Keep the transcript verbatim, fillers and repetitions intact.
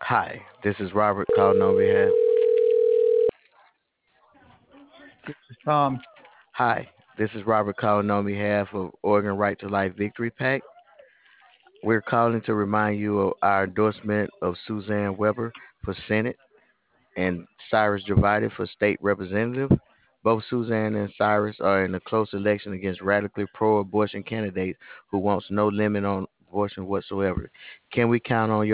Hi, this is Robert calling on behalf. This is Tom. Hi, this is Robert calling on behalf of Oregon Right to Life Victory Pack. We're calling to remind you of our endorsement of Suzanne Weber for Senate and Cyrus Javati for state representative. Both Suzanne and Cyrus are in a close election against radically pro-abortion candidates who wants no limit on abortion whatsoever. Can we count on